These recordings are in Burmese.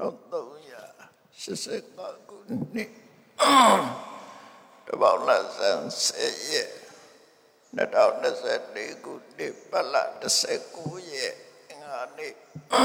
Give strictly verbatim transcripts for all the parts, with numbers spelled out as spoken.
천삼백팔십사 년တပေါင်းနှစ်ဆယ်ဆယ်ရက်နှစ်ထောင်နှစ်ဆယ်လေးခုနှစ်ပတ်လတစ်ဆယ်ကိုးရက်ငါနေ့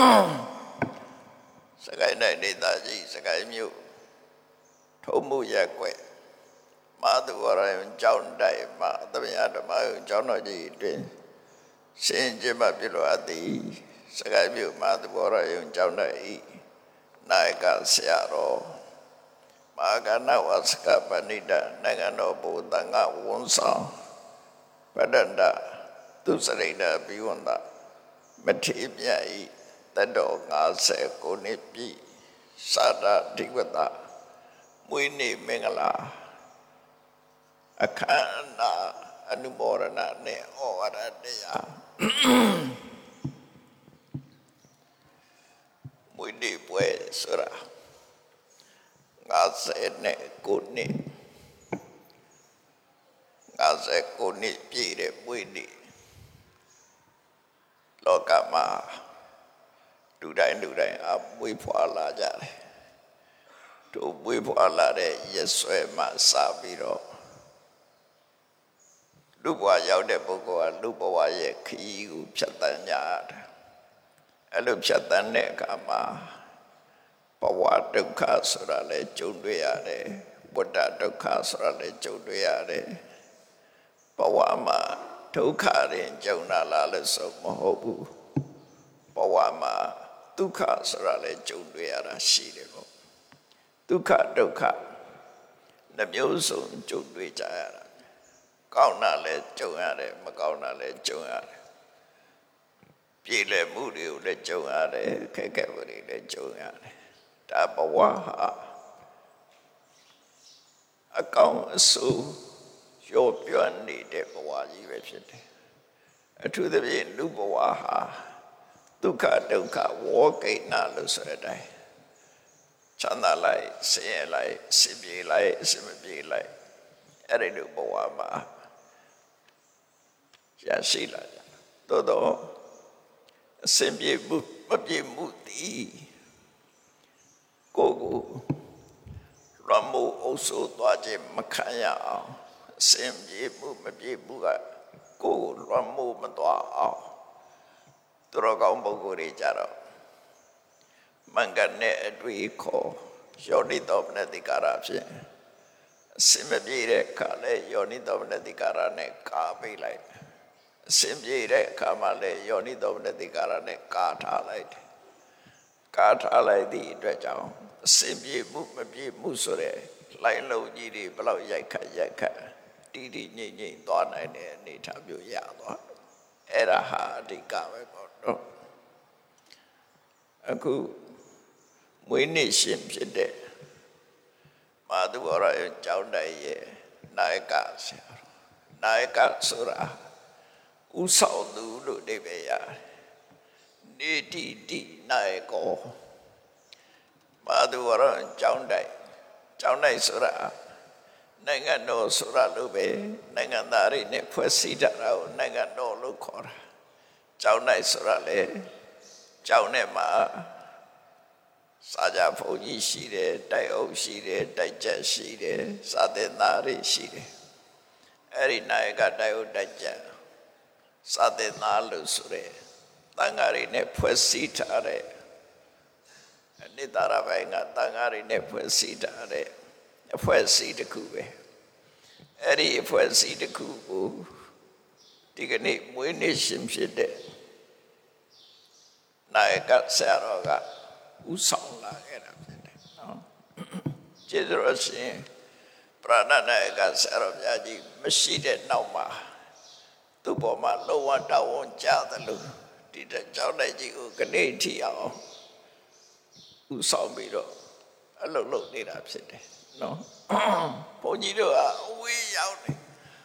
စကိုင်းတိုင်းဒေသကြီးစကိုင်းမြို့ထုံးမှုရက်ွက်မာသူဝရယံကျောင်းတိုင်မှာသဗျာဓမ္မယုံကျောင်းတော်ကြီးတွင်ရှင်းကျင်းပပြုလုပ်အပ်သည်စကိုင်းမြို့မာသူဝရယံကျောင်းတိုင်၏နာယကဆရာတော်မဟာကဏဝစကပဏိတနိုင်ငံတော်ဘုသံဃဝန်ဆောင်ပဒန္တသူစရိဒဘိဝန္တမထေမြတ်၏တတော်ငါးဆယ်ကိုနှစ်ပြည့်သာဒဓိဝတမွေးနေ့မင်္ဂလာအခမ်းအနားအနုမောဒနာနဲ့ဩဝါဒတရားမွေးနေ့ပွဲဆိုတာငါးဆယ်နဲ့ကိုနှစ်ငါးဆယ်ကိုနှစ်ပြည့်တဲ့မွေးနေ့လောကမှာလူတိုင်းလူတိုင်းအမွေးဖွာလာကြတယ်တို့မွေးဖွာလာတဲ့ရက်ဆွဲမှာစပြီးတော့လူဘဝရောက်တဲ့ပုဂ္ဂိုလ်ကလူဘဝရဲ့ခရီးကိုဖြတ်သန်းကြတယ်အဲ့လိုဖြတ်သန်းတဲ့အခါမှာဘဝဒုက္ခဆိုတာလည်းကြုံတွေ့ရတယ်ဝတ္တဒုက္ခဆိုတာလည်းကြုံတွေ့ရတယ်ဘဝမှာဒုက္ခရင်ကြုံလာလားလို့ဆိုမဟုတ်ဘူးဘဝမှာဒုက္ခဆိုတာလည်းကြုံတွေ့ရတာရှိတယ်ပေါ့ဒုက္ခဒုက္ခနှမျိုးစုံကြုံတွေ့ကြရတာကောင်းတာလည်းကြုံရတယ်မကောင်းတာလည်းကြုံရတယ်ပြည်လည်မှုတွေကိုလည်းကြုံရတယ်ခက်ခဲမှုတွေလည်းကြုံရတယ်ဒါဘဝဟာအကောင်းအဆိုးရောပြနေတဲ့ဘဝကြီးပဲဖြစ်တယ်အထူးသဖြင့်လူဘဝဟာဒုက္ခဒုက္ခဝေါကိဏလို့ဆိုတဲ့အတိုင်းချမ်းသာလိုက်ဆင်းရဲလိုက်အဆင်ပြေလိုက်အဆင်မပြေလိုက်အဲ့ဒီလိုဘဝမှာရရှိလာကြသို့တော့အဆင်ပြေမှုမပြေမှုသည်ကိုယ်ကိုရမိုးအုပ်စိုးသွားခြင်းမခံရအောင်အဆင်ပြေမှုမပြေမှုကကိုယ်ကိုရမိုးမသွားအောင်သူတော်ကောင်းပုဂ္ဂိုလ်တွေကြတော့မင်္ဂနဲ့အတွေ့ခေါ်ယောနိသောမနတိကာရဖြင့်အစင်မပြေတဲ့အခါလဲယောနိသောမနတိကာရနဲ့ကာပေးလိုက်အစင်ပြေတဲ့အခါမှလဲယောနိသောမနတိကာရနဲ့ကာထားလိုက်တယ်ကာထားလိုက်သည့်အတွက်ကြောင့်အစင်ပြေမှုမပြေမှုဆိုတဲ့လိုင်းလုံးကြီးတွေဘလောက်ရိုက်ခတ်ရိုက်ခတ်တီးတီးငိမ့်ငိမ့်သွားနိုင်တဲ့အနေအထားမျိုးရသွားအဲ့ဒါဟာအဓိကပဲပေါ့နော်အခုမွေးနေ့ရှင်ဖြစ်တဲ့မာသူဝရယံကျောင်းတိုင်ရဲ့နာယကဆရာတော်နာယကဆိုတာဥဆောင်သူလို့အဓိပ္ပာယ်ရတယ်နေတိတိနာယကောမာသူဝရယံကျောင်းတိုင်ကျောင်းတိုင်ဆိုတာနိုင်ငံတော်ဆိုတာလို့ပဲနိုင်ငံသားတွေနဲ့ဖွဲ့စည်းတာကိုနိုင်ငံတော်လို့ခေါ်တာကျောင်းတိုင်ဆိုတာလေကျောင်းထဲမှာစာကြဘုန်းကြီးရှိတယ်တိုက်အုပ်ရှိတယ်တိုက်ချက်ရှိတယ်စာသင်သားတွေရှိတယ်အဲ့ဒီနာယကတိုက်အုပ်တိုက်ချက်စာသင်သားလို့ဆိုရဲတန်ဃာတွေနဲ့ဖွဲ့စည်းထားတဲ့အနိတရဘိုင်းကတန်ဃာတွေနဲ့ဖွဲ့စည်းထားတဲ့အဖွဲ့အစည်းတစ်ခုပဲအဲ့ဒီအဖွဲ့အစည်းတစ်ခုကိုဒီကနေ့မွေးနေ့ရှင်ဖြစ်တဲ့နာယကဆရာတော်ကဥဆောင်လာခဲ့တာဖြစ်တယ်နော်ကျေးဇူးတော်ရှင်ပရဏနာယကဆရာတော်မြတ်ကြီးမရှိတဲ့နောက်မှာသူ့ပေါ်မှာလောဝတောင်းဝန်ကြတယ်လို့ဒီကြောင့်လည်းကြီးကိုကနေ့ထီအောင်ဥဆောင်ပြီးတော့အလုပ်လုပ်နေတာဖြစ်တယ်နော်ဘုန်းကြီးတို့ကအဝေးရောက်နေ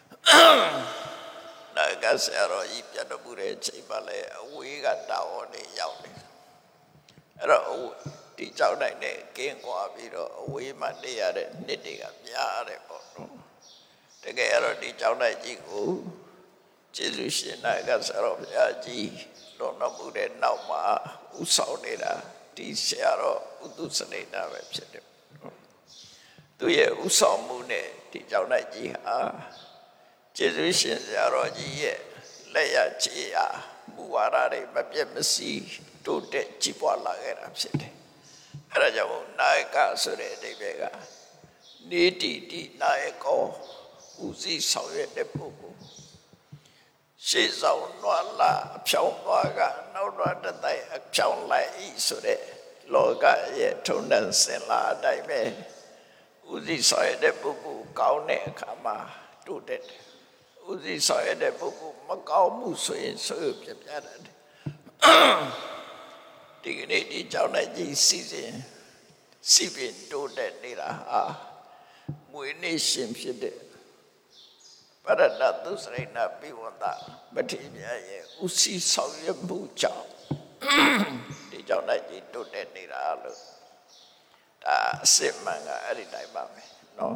နာယကဆရာတော်ကြီးပြတ်တော်မူတဲ့အချိန်မှလည်းအဝေးကတောင်းဝန်တွေရောက်နေအဲ့တော့ဒီကြောက်နိုင်တဲ့ကင်းကွာပြီးတော့အဝေးမှနေရတဲ့နှစ်တွေကများတယ်ပေါ့နော်တကယ်တော့ဒီကြောက်နိုင်ကြီးကိုကျေးဇူးရှင်နာယကဆရာတော်ဘုရားကြီးလွန်တော်မူတဲ့နောက်မှာဥဆောင်နေတာဒီဆရာတော်ဥတုစနေနာပဲဖြစ်တယ်သူရဲ့ဥဆောင်မှုနဲ့ဒီကျောင်းတိုက်ကြီးဟာကျေးဇူးရှင်ဆရာတော်ကြီးရဲ့လက်ရချေရာမူဝါဒတွေမပြတ်မစီးတိုးတက်ကြီးပွားလာခဲ့တာဖြစ်တယ်အဲဒါကြောင့်နာယကဆိုတဲ့အဓိပ္ပာယ်ကနေတီတီနာယကောဦးစီးဆောင်ရွက်တဲ့ပုဂ္ဂိုလ်ရှေ့ဆောင်နွားလာအဖြောင်းသွားကနောက်တော့တတိုက်အဖြောင်းလိုက်ဤဆိုတဲ့လောကရဲ့ထုံးတမ်းစင်လာအတိုင်းပဲဦးစီးဆောင်ရွက်တဲ့ပုဂ္ဂိုလ်ကောင်းတဲ့အခါမှာတိုးတက်တယ်ဦးစီးဆောင်ရွက်တဲ့ပုဂ္ဂိုလ်မကောင်းမှုဆိုရင်ဆိုရပြပြတယ်ဒီကနေ့ဒီကြောင့်လည်းကြီးစီစဉ်စီပင်တိုးတက်နေတာဟာမွေးနေ့ရှင်ဖြစ်တဲ့ပရဒတ်သုစရိနာပိဝန္တပတိမြတ်ရဲ့ဦးစီးဆောင်ရွက်မှုကြောင့်ဒီကြောင့်လည်းကြီးတိုးတက်နေတာလို့ဒါအစစ်မှန်ကအဲ့ဒီတိုင်းပါပဲနော်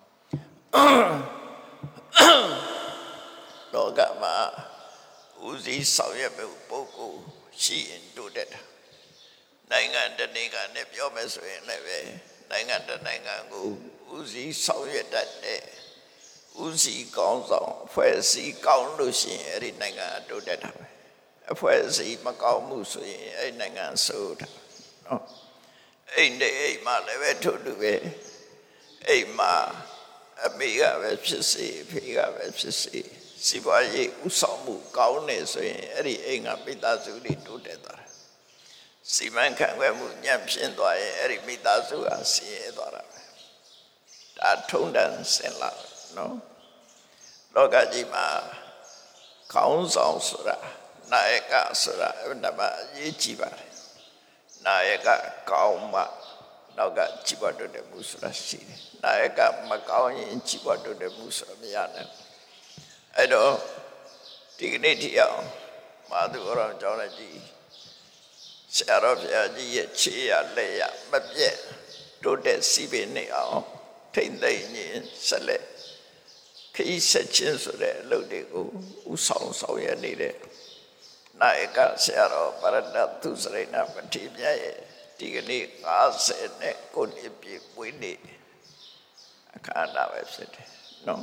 လောကမှာဦးစီးဆောင်ရွက်မှုပုဂ္ဂိုလ်ရှိရင်တိုးတက်တာနိုင်ငံတနိုင်ငံနဲ့ပြောမယ်ဆိုရင်လည်းပဲနိုင်ငံတနိုင်ငံကိုဦးစီးဆောင်ရွက်တတ်တဲ့ဦးစီးကောင်းဆောင်အဖွဲ့အစည်းကောင်းလို့ရှိရင်အဲ့ဒီနိုင်ငံတိုးတက်တာပဲအဖွဲ့အစည်းမကောင်းမှုဆိုရင်အဲ့ဒီနိုင်ငံဆိုးတာနော်အိမ်တဲ့အိမ်မှာလည်းပဲထို့တူပဲအိမ်မှာအမေကပဲဖြစ်စေအဖေကပဲဖြစ်စေစီးပွားရေးဥဆောင်မှုကောင်းနေဆိုရင်အဲ့ဒီအိမ်ကမိသားစုတွေတိုးတက်သွားတယ်စီမံခန့်ခွဲမှုညံ့ဖျင်းသွားရင်အဲ့ဒီမိသားစုကဆင်းရဲသွားတာပဲဒါထုံးတမ်းစင်လာနော်လောကကြီးမှာခေါင်းဆောင်ဆိုတာနာယကဆိုတာအဲ့ဒါမှအရေးကြီးပါတယ်နာယကကောင်းမှနောက်ကကြီးပွားတိုးတက်မှုဆိုတာရှိတယ်နာယကမကောင်းရင်ကြီးပွားတိုးတက်မှုဆိုတာမရနိုင်အဲ့တော့ဒီကနေ့ဒီအောင်မာသူအရောင်ကျောင်းလိုက်ကြီးဆရာတော်ဘုရားကြီးရဲ့ခြေရလက်ရမပြည့်တိုးတက်စီးပင်နေအောင်ထိမ့်သိမ့်ရင်ဆက်လက်ခီးဆက်ချင်းဆိုတဲ့အလုပ်တွေကိုဥဆောင်ဆောင်ရနေတဲ့နာယကဆရာတော်ပရဒတ်သုစရိနာပတိမြတ်ရဲ့ဒီကနေ့၅၀နဲ့ကိုနှစ်ပြည့်ဝင်းနေအခမ်းအနားပဲဖြစ်တယ်နော်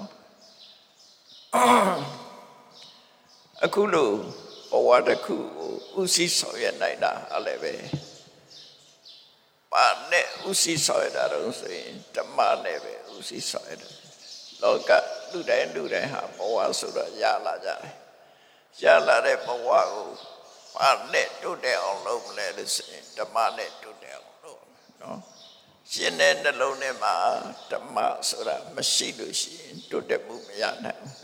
အခုလိုဘဝတစ်ခုကိုဦးစီးဆောင်ရွက်နိုင်တာအလည်းပဲပါနဲ့ဦးစီးဆောင်ရွက်တာတော့ဆိုရင်ဓမ္မနဲ့ပဲဦးစီးဆောင်ရွက်တယ်လောကလူတိုင်းလူတိုင်းဟာဘဝဆိုတော့ရလာကြတယ်ရလာတဲ့ဘဝကိုပါနဲ့တိုးတက်အောင်လုပ်မလဲလို့ဆိုရင်ဓမ္မနဲ့တိုးတက်အောင်လုပ်နော်ရှင်တဲ့နှလုံးထဲမှာဓမ္မဆိုတာမရှိလို့ရှိရင်တိုးတက်မှုမရနိုင်ဘူး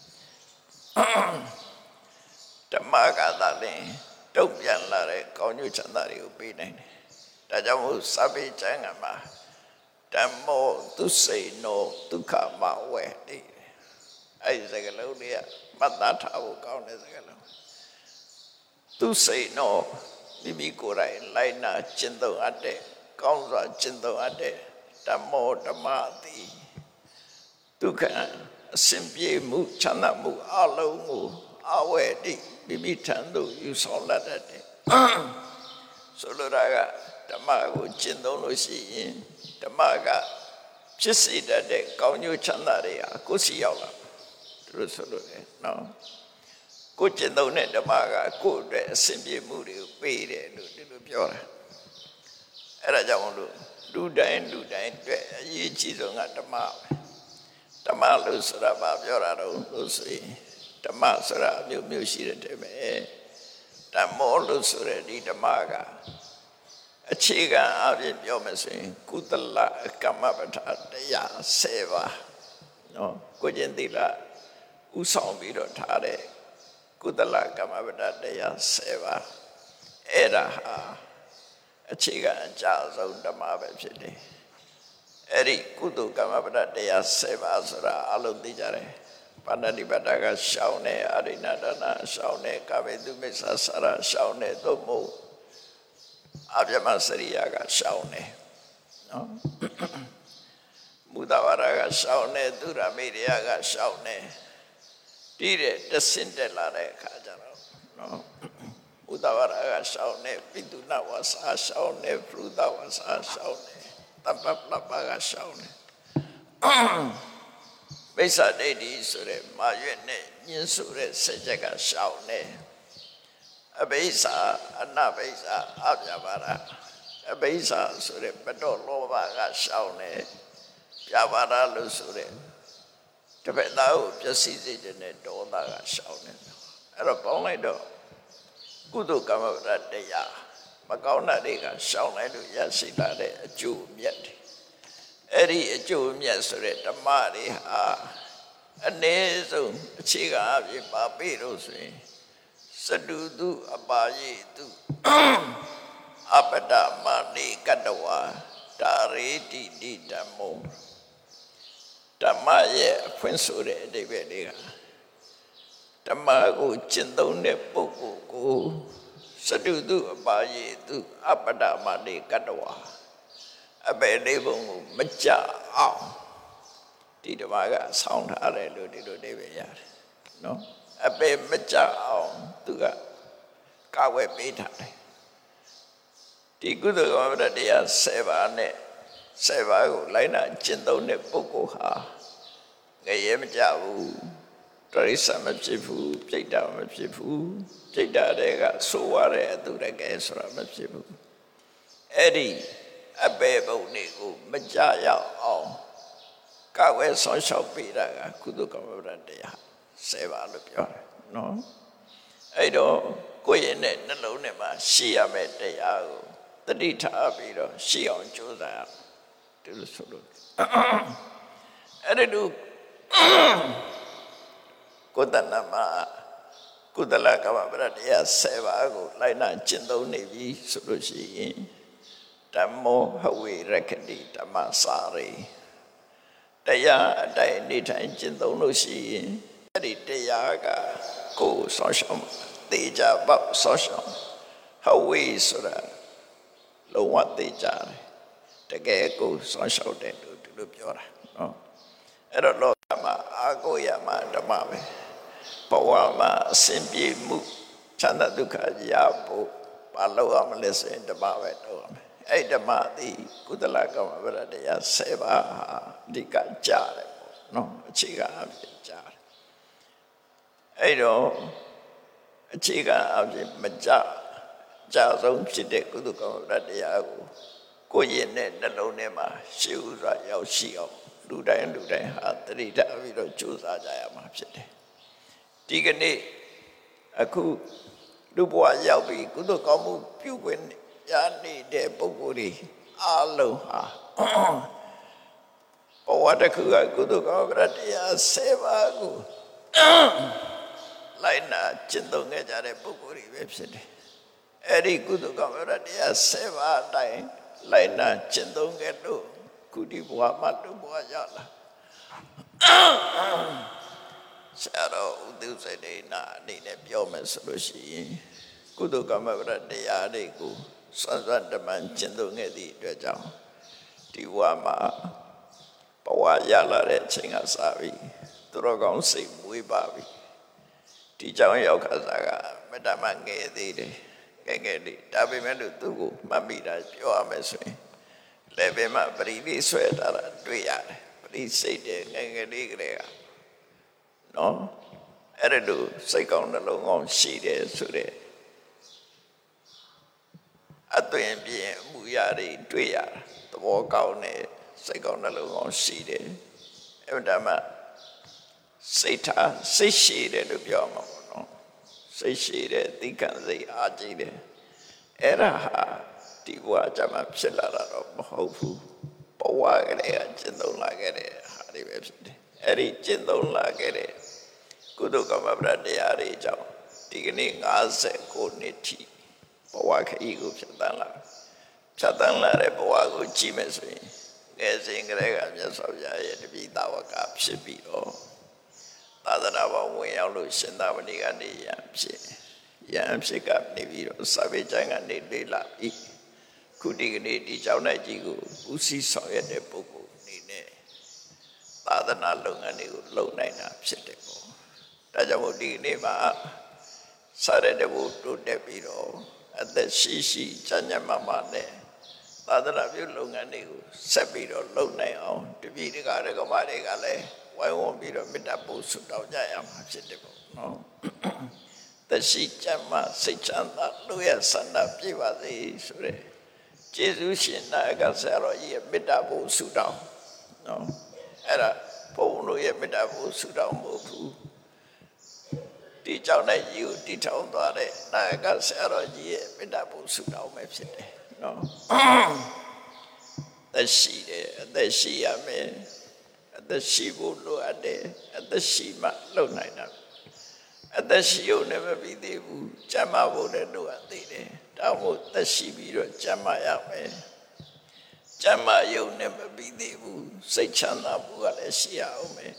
ဓမ္မကသာလင်တုတ်ပြန်လာတဲ့ကောင်းကျိုးချမ်းသာတွေကိုပေးနိုင်တယ်ဒါကြောင့်မို့စာပေကျမ်းကမှာဓမ္မောသူစိနောဒုက္ခမဝေတိအဲ့ဒီစကားလုံးလေးကမှတ်သားထားဖို့ကောင်းတဲ့စကားလုံးသူစိနောမိမိကိုယ်တိုင်လိုက်နာကျင့်သုံးအပ်တဲ့ကောင်းစွာကျင့်သုံးအပ်တဲ့ဓမ္မောဓမ္မတိဒုက္ခအစဉ်ပြေမှုချမ်းသာမှုအလုံးကိုအဝေတိမိမိထံသို့ယူဆောင်လာတတ်တယ်ဆိုလိုတာကဓမ္မကိုကျင့်သုံးလို့ရှိရင်ဓမ္မကဖြစ်စေတတ်တဲ့ကောင်းကျိုးချမ်းသာတွေဟာကိုယ်စီရောက်လာသူတို့ဆိုလို့လေနော်ကိုကျင့်သုံးတဲ့ဓမ္မကကိုယ့်အတွက်အစဉ်ပြေမှုတွေကိုပေးတယ်လို့ဒီလိုပြောတာအဲ့ဒါကြောင့်လို့လူတိုင်းလူတိုင်းအတွက်အရေးကြီးဆုံးကဓမ္မပဲဓမ္မလို့ဆိုတာဘာပြောတာတော့လို့ဆိုရင်ဓမ္မဆိုတာအမျိုးမျိုးရှိတဲ့ပဲဓမ္မောလို့ဆိုတဲ့ဒီဓမ္မကအခြေခံအပြင်ပြောမယ်ဆိုရင်ကုသလကမ္မပဋ္ဌာန်းတရား၁၀ပါးနော်ကိုကျင့်သီလဥဆောင်ပြီးတော့ထားတဲ့ကုသလကမ္မပဋ္ဌာန်းတရား၁၀ပါးအဲ့ဒါဟာအခြေခံအကျဆုံးဓမ္မပဲဖြစ်တယ်အဲ့ဒီကုသကမ္မပဋ္ဌာန်းတရား၁၀ပါးဆိုတာအလုံးသိကြတယ်ပါဏာတိပတ္တကရှောင်းနေအရိဏဒနာရှောင်းနေကာမေတုမိစ္ဆာဆရာရှောင်းနေသို့မဟုတ်အပြမစရိယာကရှောင်းနေနော်မူတဝရကရှောင်းနေသူရမေရိယကရှောင်းနေဒီတဲ့တဆင့်တက်လာတဲ့အခါကျတော့နော် Udavara shaune, Viduna was a shaune, Fruda was a shaune, Tapapaga shaune. Besa dedi sure, Mayune, Ninsure, Sejaga shaune. Abesa, Anabesa, Abjavara. Abesa sure, Bedo Lovaga shaune, Javara lusure. Tabetao, just easy to net, Donaga shaune. At a pony door. Kudu kama radeya, Makauna dega shaun like to yasita de a Jew yet. Eddie a Jew yesterday, the Mari ha, a nezo, a chiga, a papiros, Sadudu, a bayi to Apata Mani Kadawa, Tari di di damo, Tamaye, Fensure de Vedia. Tamago Chindone Poco Sadudu Abaye to Apada Madi Kadawa Abedebo Macha Ow Tidamaga sound Hallelujah to David. No Abe Macha Ow to Kawe Beta Tigudu over the day Sevane Sevago Lina Chindone Poco Ha Gayem Javu. Teresa Mepsifu, Jada Mepsifu, Jada Dega, Suare, Durega, Sra Mepsifu. Eddie, a bebo nigo, Majaya, oh, Kawe Social Pira, Kuduka Randia, Seva Lupia, no? I don't go in it, Nalonema, Shia Meteago, the Dita Abiro, she on Josa, to the Sulu. And I do. Kudanama Kudala Kamabradia Sevago, Lina Chindo Nevi, Surushi, Damo Hawi Rekadi, Damasari, Daya, Dainita and Chindo Nushi, Eddie Dayaga, Go Social, Deja Bab Social, Hawi Sura, Lowa Deja, the Gay-Go Social Day to the Pura. No, I don't know. Agoyama Damabe Pawama Simpi Mu Chanda Duka Yapo Paloam Listen Damabe Edamadi Kudalaka Veradia Seva Dika Jare no Chiga Jar Edo Chiga Abdi Maja Jazon Chide Kuduka Radiago Koyene Nalonema Shiura Yoshio Luda and Luda had the Rita Vido Chusa Jayama City. Tigani Aku Dubois Yabi Kudukamu Puwin Yani de Boguri Aloha Powatakuga Kudukagratia Sevagu Laina Chindonga Jare Boguri website. Eri Kudukagratia Seva Dine Laina Chindonga do. Kudi buah madu buah jala. Saro udu sede na ni ne pyo me solusi. Kudu kama berada yade ku sansan teman cintu ngedi dua jam. Diwa ma bawa jala le cenga sabi. Turokong si mui babi. Di jauh yau kasaga medaman ngedi de ngedi. Tapi melu tugu mami dah pyo ame sui. Lebema beri sweater duya beri sede ngengeli grega no eredu saikong nalong side sure atoyen bien muyari duya to kaw ne saikong nalong side evdama sita sishide lu pyo ma no sishide tikan sei aji de era Tiwa Jama Pilara of Mahofu, Pawa Jindon Lagere, Harry Webster, Harry Jindon Lagere, Kudukama Bradiari Jow, Tigning Aze Koniti, Pawaka Ego Chatala, Chatala Repoago Chimesri, Gazing Rega Jasovia to be Dawaka Psipito, Tadanava Wayalu Sendavani Yamsi, Yamsi Cap Niviro, Savijang and Nidila. Kudigani di Jauna Jigu, Usi Soya de Pogo, Nine, Tadana Lungani, Low Nine Up Siteko. Tajamudi Neva, စားတဲ့ဘုတိုးတက်ပြီးတော့အသက်ရှိရှိချမ်းချမ်းမာမာနဲ့သာသနာပြုလုပ်ငန်းတွေကိုဆက်ပြီးတော့လုပ်နိုင်အောင်တပည့်တကားကမာတွေကလည်းဝိုင်းဝန်းပြီးတော့မေတ္တာပို့ဆုတောင်းကြရမှာဖြစ်တယ်ပေါ့နော်သက်ရှိချမ်းသာစိတ်ချမ်းသာလို့ရဆန္ဒပြည့်ပါစေဆိုတဲ့ကျေးဇူးရှင်နာယကဆရာတော်ကြီးရဲ့မေတ္တာပို့ဆုတောင်းနော်အဲ့ဒါဘုန်းတို့ရဲ့မေတ္တာပို့ဆုတောင်းမဟုတ်ဘူးဒီကြောင့်လည်းယူတည်ထောင်သွားတဲ့နာယကဆရာတော်ကြီးရဲ့မေတ္တာပို့ဆုတောင်းပဲဖြစ်တယ်နော်သက်ရှိတယ်အသက်ရှိရမယ်အသက်ရှိဖို့လိုအပ်တယ်အသက်ရှိမှလုပ်နိုင်တာအသက်ရှိုံနဲ့မပြီးသေးဘူးကျမ်းမာဖို့လည်းလိုအပ်သေးတယ်ဒါမို့သက်ရှိပြီးတော့ကျမ်းမာရမယ်ကျမ်းမာယုံနဲ့မပြီးသေးဘူးစိတ်ချမ်းသာဖို့ကလည်းရှိရအောင်မယ်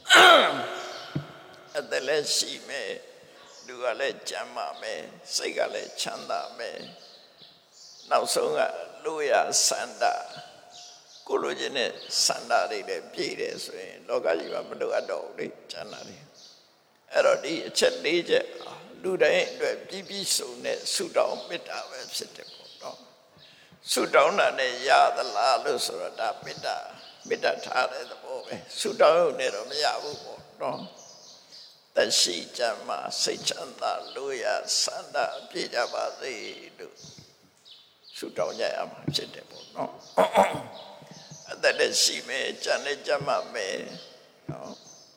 အသက်လည်းရှိမယ်လူကလည်းကျမ်းမာမယ်စိတ်ကလည်းချမ်းသာမယ်နောက်ဆုံးကလိုရဆန္ဒကိုလိုချင်တဲ့ဆန္ဒတွေလည်းပြည့်တယ်ဆိုရင်လောကကြီးမှာမလိုအပ်တော့ဘူးလေကျမ်းသာတယ်အဲ့တော့ဒီအချက်၄ချက်လူတိုင်းအတွက်ပြည့်ပြည့်စုံတဲ့ဆုတောင်းမေတ္တာပဲဖြစ်တယ်ပေါ့နော်ဆုတောင်းတာနဲ့ရသလားလို့ဆိုတော့ဒါမေတ္တာမေတ္တာထားတဲ့သဘောပဲဆုတောင်းရုံနဲ့တော့မရဘူးပေါ့နော်သက်ရှိချမ်းသာစိတ်ချမ်းသာလို့ရဆန္ဒပြည့်ကြပါစေလို့ဆုတောင်းကြရမှာဖြစ်တယ်ပေါ့နော်အသက်လည်းရှိမယ်ကြံလည်းကြမ်းမှမယ်နော်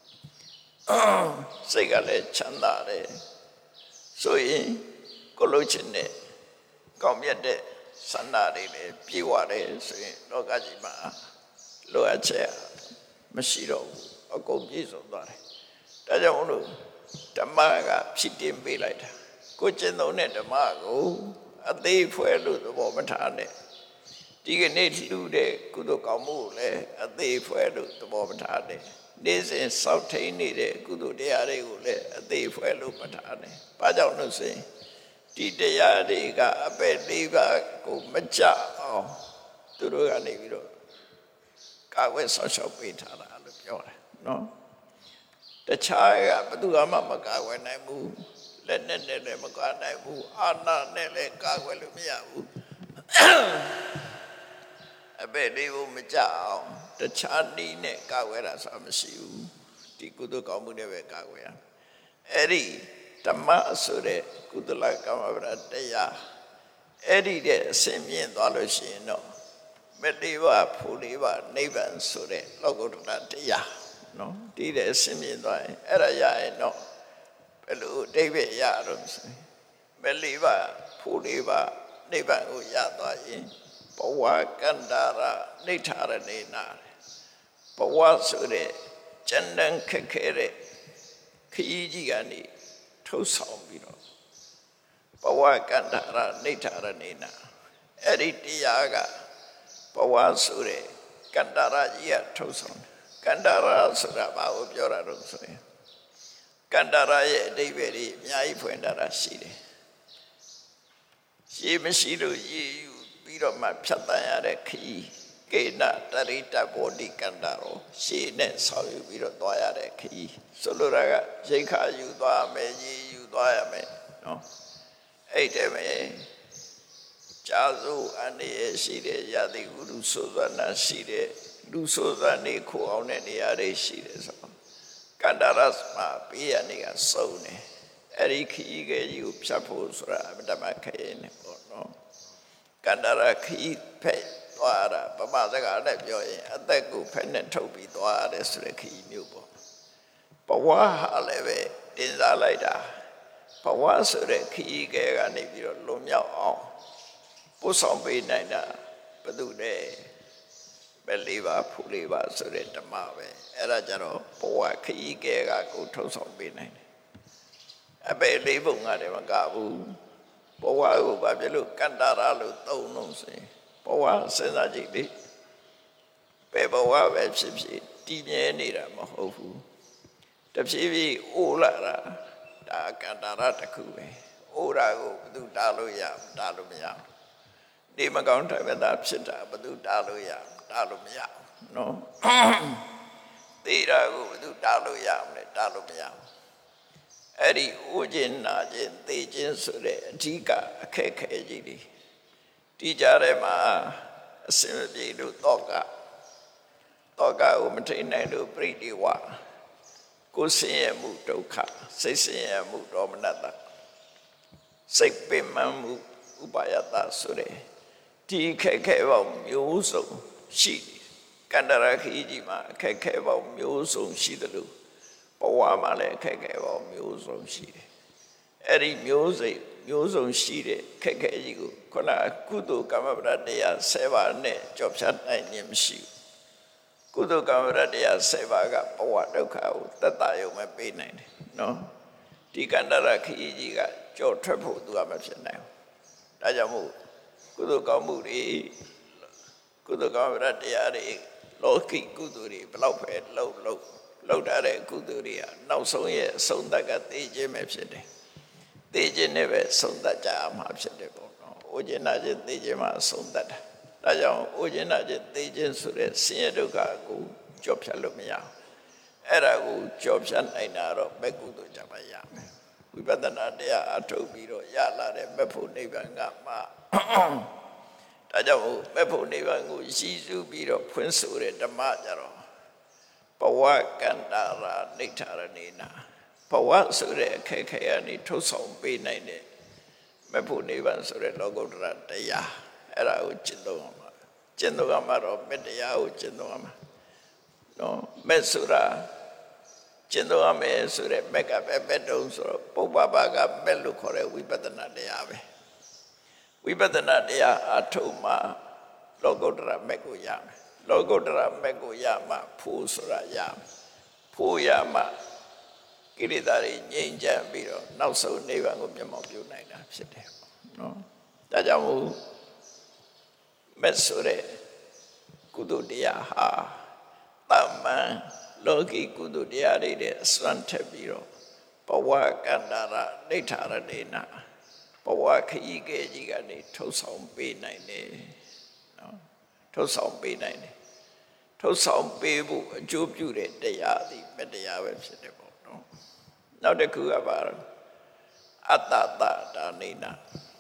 စိတ်ကလည်းချမ်းသာတယ်ဆိုရင်ကိုလိုချင်တဲ့ကောင်းမြတ်တဲ့ဆန္ဒတွေလည်းပြေဝတယ်ဆိုရင်လောကကြီးမှာလိုအပ်ချက်မရှိတော့ဘူးအကုန်ပြည့်စုံသွားတယ်ဒါကြောင့်မလို့ဓမ္မကဖြစ်တင်ပေးလိုက်တာကိုကျင့်သုံးတဲ့ဓမ္မကိုအသေးဖွဲလို့သဘောမထားနဲ့ဒီကနေ့လှူတဲ့ကုသိုလ်ကောင်းမှုကိုလည်းအသေးဖွဲလို့သဘောမထားနဲ့နေ့စဉ်စောင့်ထိန်နေတဲ့ကုသိုလ်တရားတွေကိုလည်းအသေးဖွဲလို့မထားနဲ့ဘာကြောင့်လို့ဆိုရင်ဒီတရားတွေကအပဲ့လေးပါးကိုမကြအောင်သူတို့ကနေပြီးတော့ကာဝယ်ဆောက်ရှောက်ပေးထားတာလို့ပြောတယ်နော်တခြားကဘယ်သူမှမကာဝယ်နိုင်ဘူးလက်နဲ့လည်းမကာနိုင်ဘူးအာဏာနဲ့လည်းကာဝယ်လို့မရဘူးအပဲ့လေးကိုမကြအောင်တခြားနည်းနဲ့ကာဝယ်တာဆိုမရှိဘူးဒီကုသိုလ်ကောင်းမှုတွေပဲကာဝယ်ရအဲ့ဒီဓမ္မဆိုတဲ့ကုသလကမ္မဗရတရားအဲ့ဒီတဲ့အစင်မြင့်သွားလို့ရှိရင်တော့မလေးပါဖို့လေးပါနိဗ္ဗာန်ဆိုတဲ့လောကုတ္တရတရားနော်ဒီတဲ့အစင်မြင့်သွားရင်အဲ့ဒါရရင်တော့ဘယ်လိုအဓိပ္ပာယ်ရတော့ဆိုရင်မလေးပါဖို့လေးပါနိဗ္ဗာန်ကိုရသွားရင်ဘဝကန္တာရနိဋ္ဌာရဏေနာဘဝဆိုတဲ့ကျန်တန်ခက်ခဲတဲ့ခရီးကြီးကနေထုတ်ဆောင်ပြီးတော့ဘဝကန္တာရနိဋ္ဌာရဏေနာအဲ့ဒီတရားကဘဝဆိုတဲ့ကန္တာရကြီးကထုတ်ဆောင်ကန္တာရဆိုတာဘာကိုပြောတာတော့ဆိုရင်ကန္တာရရဲ့အဓိပ္ပာယ်ကြီးအများကြီးဖွင့်ထားတာရှိတယ်ရှိမရှိလို့ရည်ယူပြီးတော့မှဖြတ်တန်းရတဲ့ခရီးကေနတရိတဘောဓိကန္တာရောရှေ့နဲ့ဆောက်ယူပြီးတော့သွားရတဲ့ခရီးဆိုလိုတာကရိခါယူသွားမယ်ရည်ယူသွားရမယ်နော်အဲ့တဲ့မယ်ကြာစိုးအနေရှိတဲ့ယတိဂုရုဆိုဇနာရှိတဲ့လူဆိုဇနေခိုအောင်တဲ့နေရာတွေရှိတယ်ဆိုကန္တာရမှာပေးရနေကစုံနေအဲ့ဒီခရီးကကြီးကိုဖြတ်ဖို့ဆိုတာအမတမခရင်နေပေါ့နော်ကန္တာရခရီးဖက်သွားတာပမစကားနဲ့ပြောရင်အသက်ကိုဖက်နဲ့ထုတ်ပြီးသွားရတယ်ဆိုတဲ့ခရီးမျိုးပေါ့ဘဝဟာလည်းပဲတင်စားလိုက်တာဘဝဆိုတဲ့ခရီးကကနေပြီးတော့လွန်မြောက်အောင်ပို့ဆောင်ပေးနိုင်တာဘယ်သူလဲပဲလေးပါဖူလေးပါဆိုတဲ့ဓမ္မပဲအဲ့ဒါကြတော့ဘဝခရီးကကကိုထုတ်ဆောင်ပေးနိုင်တယ်အပဲလေးပုံကတည်းမကဘူးဘဝကိုဘာဖြစ်လို့ကန္တာရလို့သုံးလို့ဆိုရင်ဘဝစဉ်းစားကြည့်လေဘယ်ဘဝပဲဖြစ်ဖြစ်တည်မြဲနေတာမဟုတ်ဘူးတဖြည်းဖြည်းအိုးလာတာဒါကန္တာရတစ်ခုပဲအိုးတာကိုဘယ်သူတားလို့ရတားလို့မရဒီမကောင်းတဲ့ဘက်ဖြစ်တာဘယ်သူတားလို့ရတားလို့မရနော်သေတာကိုဘယ်သူတားလို့ရမလဲတားလို့မရအဲ့ဒီဥခြင်းနာခြင်းသိခြင်းဆိုတဲ့အဓိကအခက်ခဲကြီးတွေဒီကြားထဲမှာအစင်မပြေလို့တောကတောကကိုမထိန်နိုင်လို့ပြိတိဝကိုယ်ဆင်းရဲမှုဒုက္ခစိတ်ဆင်းရဲမှုဒေါမနတစိတ်ပင်ပန်းမှုဥပါယတဆိုတဲ့ဒီခက်ခဲပေါင်းမျိုးစုံရှိတယ်ကန္တရာခီကြီးမှာခက်ခဲပေါင်းမျိုးစုံရှိတယ်လို့ဘဝမှာလည်းခက်ခဲပေါင်းမျိုးစုံရှိတယ်အဲ့ဒီမျိုးစိတ်မျိုးစုံရှိတဲ့ခက်ခဲကြီးကိုခုနကုသိုလ်ကမ္မပဒတရားဆယ်ပါးနဲ့ကြော်ဖြတ်နိုင်ခြင်းမရှိဘူးကုသိုလ်ကမ္မပဒတရားဆယ်ပါးကဘဝဒုက္ခကိုသက်သာရုံပဲပေးနိုင်တယ်နော်ဒီကန္တရာခီကြီးကကြော်ထွက်ဖို့သူကမဖြစ်နိုင်ဘူးဒါကြောင့်မို့ကုသိုလ်ကောင်းမှုတွေကုသိုလ်ကောင်းတဲ့တရားတွေလောကီကုသိုလ်တွေဘလောက်ပဲလှုပ်လှုပ်လှုပ်ထားတဲ့ကုသိုလ်တွေကနောက်ဆုံးရဲ့အဆုံးသတ်ကသိခြင်းပဲဖြစ်တယ်သိခြင်းနဲ့ပဲဆုံးသတ်ကြမှာဖြစ်တယ်ပေါ့နော်။ဥကျင်နာခြင်းသိခြင်းမှာဆုံးသတ်တာ။ဒါကြောင့်ဥကျင်နာခြင်းသိခြင်းဆိုတဲ့ဆင်းရဲဒုက္ခကိုကြော်ဖြတ်လို့မရဘူး။အဲ့ဒါကိုကြော်ဖြတ်နိုင်တာတော့ဘယ်ကုသိုလ်ကြမှာရမယ်။ဝိပဿနာတရားအထုတ်ပြီးတော့ရလာတဲ့မဖို့နိဗ္ဗာန်ကမှဒါကြောင့်မဖို့နိဗ္ဗာန်ကိုရည်စူးပြီးတော့ဖွင့်ဆိုတဲ့ဓမ္မကြတော့ဘဝကန္တာရာနိဋ္ဌာရဏေနာဘဝဆိုတဲ့အခက်ခဲကနေထုတ်ဆောင်ပေးနိုင်တဲ့မဖို့နိဗ္ဗာန်ဆိုတဲ့လောကုတ္တရာတရားအဲ့ဒါကိုကျင့်သုံးအောင်ပါကျင့်သုံးရမှာတော့မေတ္တရားကိုကျင့်သုံးရမှာနော်မေဆိုတာကျင့်သုံးရမယ်ဆိုတဲ့မက်ကပဲပဲတုံးဆိုတော့ပုပ္ပပကမက်လို့ခေါ်တဲ့ဝိပဿနာတရားပဲဝိပဿနာတရားအထုံးမှာလောကုတ္တရာမက်ကိုရမယ်လောကုတ္တရာမက်ကိုရမှဖို့ဆိုတာရမယ်ဖို့ရမှကိလေသာတွေငြိမ်းချမ်းပြီးတော့နောက်ဆုံးနိဗ္ဗာန်ကိုမျက်မှောက်ပြုနိုင်တာဖြစ်တယ်နော်ဒါကြောင့်မို့မက်ဆိုတဲ့ကုသိုလ်တရားဟာတမန်လောကီကုသိုလ်တရားတွေနဲ့အစွမ်းထက်ပြီးတော့ဘဝကန္တာရနိဋ္ဌာရဏေနာဘဝခရီးကဲကြီးကနေထုတ်ဆောင်ပေးနိုင်တယ်နော်ထုတ်ဆောင်ပေးနိုင်တယ်ထုတ်ဆောင်ပေးဖို့အကျိုးပြုတဲ့တရားသည်မတရားပဲဖြစ်တယ်ပေါ့နော်နောက်တစ်ခုကပါတော့အတ္တတဒါနိနာ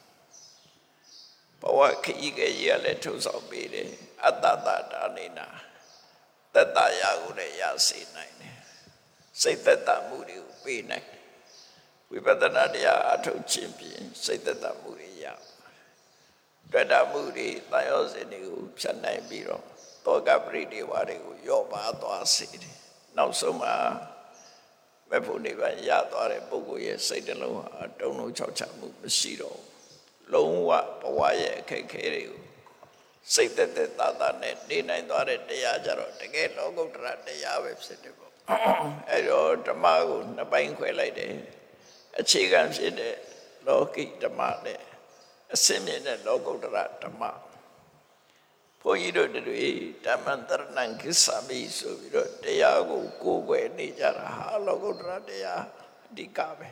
ဘဝခရီးကဲကြီးကလည်းထုတ်ဆောင်ပေးတယ်အတ္တတဒါနိနာသက်သာရာကိုလည်းရစေနိုင်တယ်စိတ်သက်သာမှုတွေကိုပေးနိုင်တယ်ဝိပဿနာတရားအထုတ်ခြင်းဖြင့်စိတ်သက်သာမှုတွေရတွေ့တာမှုတွေတန်ရောစဉ်တွေကိုဖြတ်နိုင်ပြီးတော့တောကပရိဒေဝတွေကိုရော့ပါသွားစေတယ်နောက်ဆုံးမှာမဖို့နိဗ္ဗာန်ရသွားတဲ့ပုဂ္ဂိုလ်ရဲ့စိတ်နှလုံးဟာတုံ့လုံးချောက်ချမှုမရှိတော့လုံးဝဘဝရဲ့အခက်အခဲတွေကိုစိတ်သက်သက်သာသာနဲ့နေနိုင်သွားတဲ့တရားကြတော့တကယ်လောကုတ္တရာတရားပဲဖြစ်တယ်ပေါ့အဲတော့ဓမ္မကိုနှစ်ပိုင်းခွဲလိုက်တယ်အခြေခံဖြစ်တဲ့လောကိဓမ္မနဲ့အစင်းမြင့်တဲ့လောကုတ္တရာဓမ္မဘုန်းကြီးတို့တွေဓမ္မန္တရဏံကိစ္ဆာမိဆိုပြီးတော့တရားကိုကိုယ်ွယ်နေကြတာဟာလောကုတ္တရာတရားအဓိကပဲ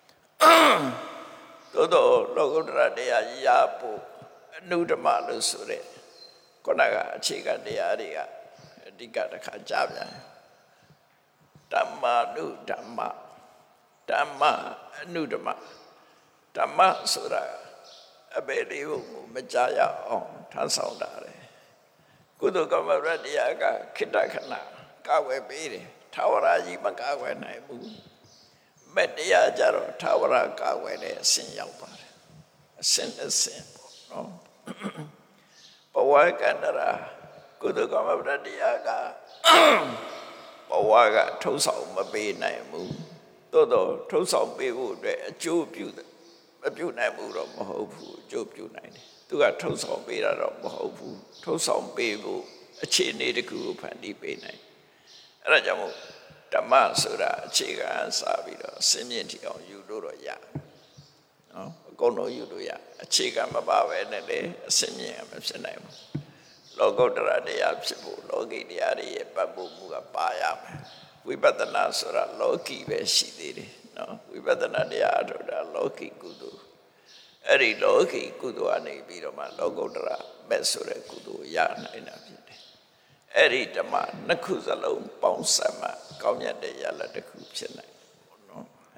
သို့တော့လောကုတ္တရာတရားရဖို့အနုဓမ္မလို့ဆိုတဲ့ခုနကအခြေခံတရားတွေကအဓိကတစ်ခါကြားပြန်ဓမ္မနုဓမ္မဓမ္မအနုဓမ္မဓမ္မဆိုတာအပေလေးကိုမကြားရအောင်ထမ်းဆောင်တာလေကုသိုလ်ကမ္မရတရားကခိတ္တခဏကာဝယ်ပေးတယ်ထာဝရကြီးမကာဝယ်နိုင်ဘူးမေတ္တရားကြတော့ထာဝရကာဝယ်တဲ့အဆင့်ရောက်ပါတယ်အဆင့်အဆင့်ပေါ့နော်ဘဝကန္တရာကုသိုလ်ကမ္မရတရားကဘဝကထုတ်ဆောင်မပေးနိုင်ဘူးသို့တော့ထုတ်ဆောင်ပေးဖို့အတွက်အကျိုးပြုတယ်မပြုနိုင်ဘူးတော့မဟုတ်ဘူးအကျိုးပြုနိုင်တယ်သူကထုတ်ဆောင်ပေးတာတော့မဟုတ်ဘူးထုတ်ဆောင်ပေးဖို့အခြေအနေတစ်ခုကိုဖန်တီးပေးနိုင်အဲ့ဒါကြောင့်မို့ဓမ္မဆိုတာအခြေခံစပြီးတော့အစင်းမြင့်ထီအောင်ယူလို့တော့ရနော်အကုန်လုံးယူလို့ရအခြေခံမပါပဲနဲ့လေအစင်းမြင့်မဖြစ်နိုင်ဘူးလောကုတ္တရာတရားဖြစ်ဖို့လောကီတရားတွေရဲ့ပတ်ဖို့မှုကပါရမယ်ဝိပဿနာဆိုတာလောကီပဲရှိသေးတယ်နော်ဝိပဿနာတရားအထုတ်တာလောကီကုသိုလ်အဲ့ဒီလောကီကုသိုလ်အနေပြီးတော့မှလောကုတ္တရာမဲ့ဆိုတဲ့ကုသိုလ်ရနိုင်တာဖြစ်တယ်အဲ့ဒီဓမ္မနှစ်ခုစလုံးပေါင်းစပ်မှကောင်းမြတ်တဲ့ရလဒ်တစ်ခုဖြစ်နိုင်ပေါ့နော်